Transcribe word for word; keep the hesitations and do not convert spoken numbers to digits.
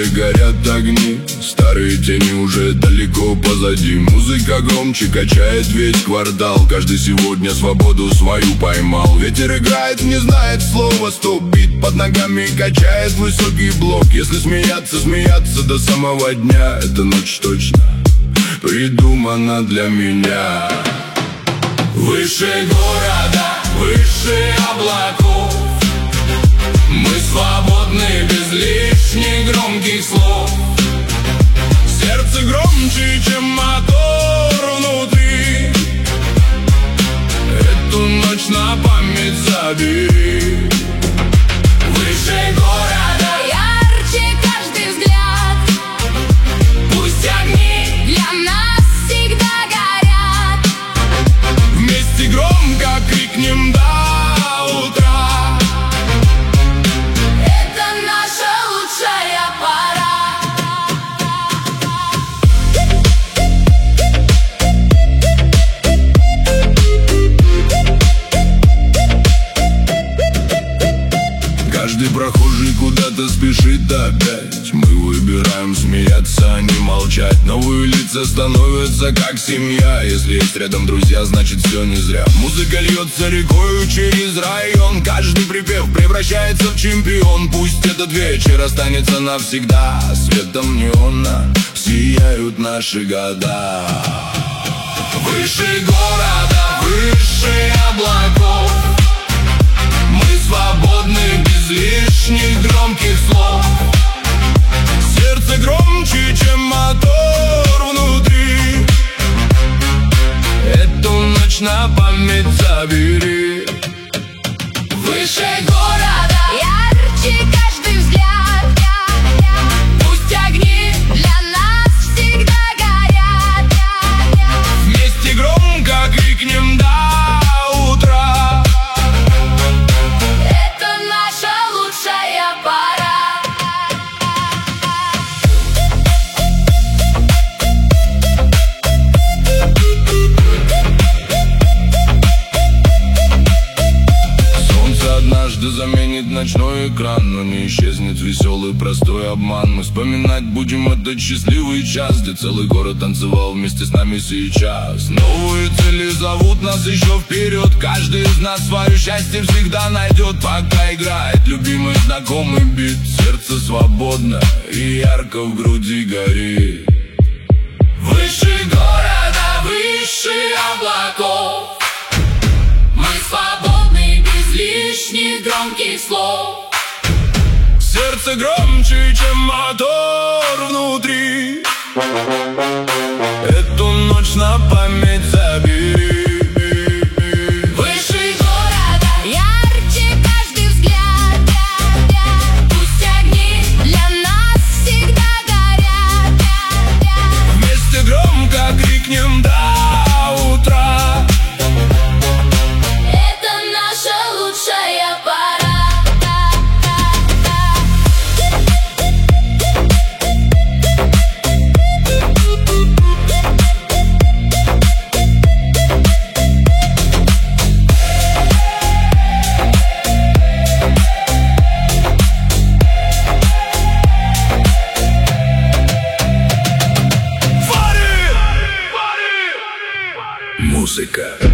где горят огни, старые тени уже далеко позади. Музыка громче качает весь квартал, каждый сегодня свободу свою поймал. Ветер играет, не знает слова стоп, бит под ногами качает высокий блок. Если смеяться, смеяться до самого дня, эта ночь точно придумана для меня. Выше города, выше облаков, мы свободны без лишних громких слов. Сердце громче, чем мотор внутри, эту ночь на память забери. Выше города, ярче каждый взгляд, пусть огни для нас всегда горят. вместе громко крикнем до утра. Это наша лучшая пора. Каждый прохожий куда-то спешит опять. Мы выбираем смеяться, а не молчать. Новые лица становятся как семья. Если есть рядом друзья, значит все не зря. Музыка льется рекою через район, каждый припев превращается в чемпион. Пусть этот вечер останется навсегда, светом неона сияют наши года. Выше города, выше облаков, мы свободны без лишних громких слов. Сердце громче, чем мотор внутри, эту ночь на память забери. Выше города, ярче каждый взгляд, пусть огни для нас всегда горят. Вместе громко крикнем до утра. Это наша лучшая пора. Солнце однажды заменит ночной экран, но не исчезнет веселый простой обман. Мы вспоминать будем этот счастливый час, где целый город танцевал вместе с нами сейчас. Новые цели зовут нас еще вперед, каждый из нас свое счастье всегда найдет. Пока играет любимый знакомый бит, сердце свободно и ярко в груди горит. Выше города, выше облаков, Мы свободны без лишних громких слов. сердце громче, чем мотор внутри, эту ночь на память забери. Выше города, ярче каждый взгляд, пусть огни для нас всегда горят. Вместе громко крикнем до утра. Это наша лучшая пора. Музыка.